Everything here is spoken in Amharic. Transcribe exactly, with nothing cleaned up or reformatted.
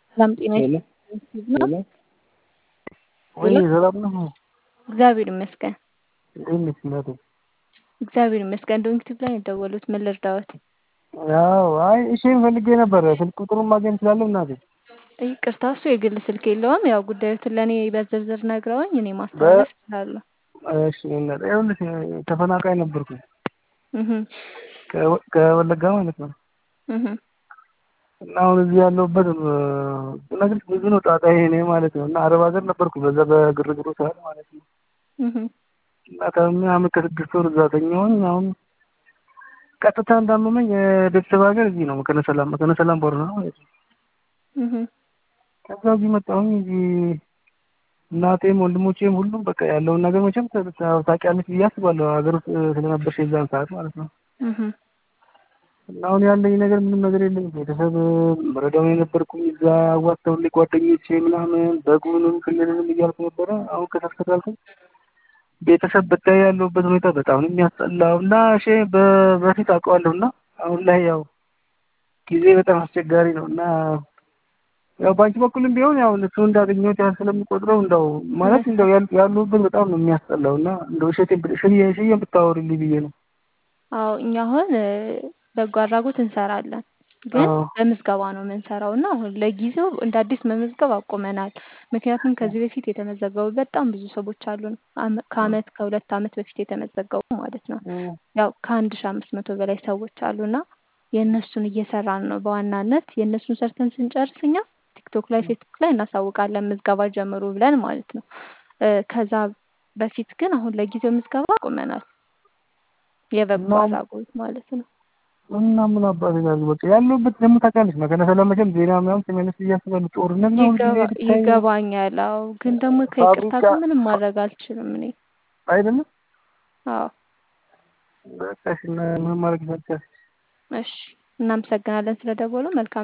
ሰላም ጤና ሄሎ ይስጥልኝ ነው። ሄሎ ወይ ሄሎ ሰላም ነው? እግዚአብሔር ይመስገን። እንዴት ነሽ እናቴ? እግዚአብሔር ይመስገን። ዶንክቲቭ ላይ ነው የደወሉት። ምን ልርዳዎት? ያው አይ እሺን ፈልጌ ነበር። ስልክ ቁጥሩን ማግኘት እችላለሁ እናቴ? ይቅርታ እሱ የግል ስልክ የለውም። ያው ጉዳዮትን ለእኔ በዝርዝር ነግረውኝ እኔ በ ማስተላለፍ እችላለሁ። እሺ እናቴ ይኸውልሽ ተፈናቃይ ነበርኩኝ እህ ከወ- ከወለጋ ማለት ነው። እህ እና አሁን እዚህ ያለሁበት ብነግርሽ ብዙ ነው ጣጣዬ እኔ ማለት ነው። እና አረብ ሀገር ነበርኩ በዛ በግርግሩ ሰዓት ማለት ነው። እህ እና ከምን ዓመት ከስድስት ወር እዛ ተኛሁኝ። አሁን ቀጥታ እንዳመመኝ የቤተሰብ ሀገር እዚህ ነው መቀነ ሰላም መቀነ ሰላም ቦረና ማለት ነው። እህ ከዛ እዚህ መጣሁኝ። እዚህ እናቴም ወንድሞቼም ሁሉም በቃ ያለውን ነገር መቼም ታ- ታውቂያለሽ ብዬ አስባለሁ ሀገር ውስጥ ስለነበርሽ የዛን ሰዓት ማለት ነው። እህ እና አሁን ያለኝ ነገር ምንም ነገር የለኝም። ቤተሰብ ረዳው የነበርኩኝ እዛ አዋጥተውልኝ ጓደኞቼ ምናምን በጉንም ክልልንም እያልኩ ነበረ። አሁን ከተስከታልኩኝ ቤተሰብ ብታይ ያለሁበት ሁኔታ በጣም ነው የሚያስጠላው። እና እሺ በ- በፊት አውቀዋለሁ እና አሁን ላይ ያው ጊዜ በጣም አስቸጋሪ ነው እና ያው ባንቺ በኩልም ቢሆን ያው እሱ እንዳገኘሁት ያህል ስለምቆጥረው እንደው ማለት እንደው ያል- ያሉበት በጣም ነው የሚያስጠላው እና እንደው እሸቴ ሽዬ ሽዬ ብታወሪልኝ ብዬ ነው። አዎ እኛ አሁን እ፣ በጎ አድራጎት እንሰራለን፣ ግን አዎ በምዝገባ ነው የምንሰራው እና አሁን ለጊዜው እንደ አዲስ መመዝገብ አቁመናል። ምክንያቱም ከዚህ በፊት የተመዘገቡ በጣም ብዙ ሰዎች አሉን። አመ- ከአመት ከሁለት አመት በፊት የተመዘገቡ ማለት ነው። እም፣ ያው ከአንድ ሺህ አምስት መቶ በላይ ሰዎች አሉና የእነሱን እየሰራን ነው በዋናነት። የእነሱን ሰርተን ስንጨርስ እኛ ቲክቶክ ላይ ፌስቡክ ላይ እናሳውቃለን ምዝገባ ጀምሩ ብለን ማለት ነው። እ፣ ከዛ በፊት ግን አሁን ለጊዜው ምዝገባ አቁመናል። የበጎ እና አድራጎት ማለት ነው። እና ምን አባቴ ጋር በቃ ያለሁበት ደግሞ ታውቂያለሽ መቀነ ሰላም መቼም ዜና ምናምን ትመለስ ብዬ አስባለሁ። ጦርነት ነው ሁልጊዜ ይገባ ብታይ ይገባኛል። አዎ ግን ደግሞ ከይቅርታ ፋብሪካ ጋር ምንም ማድረግ አልችልም እኔ። አይደለም አዎ በቃ እሺ እና ምንም ማድረግ ይቻላል። እሺ፣ እናመሰግናለን ስለደወሉ። መልካም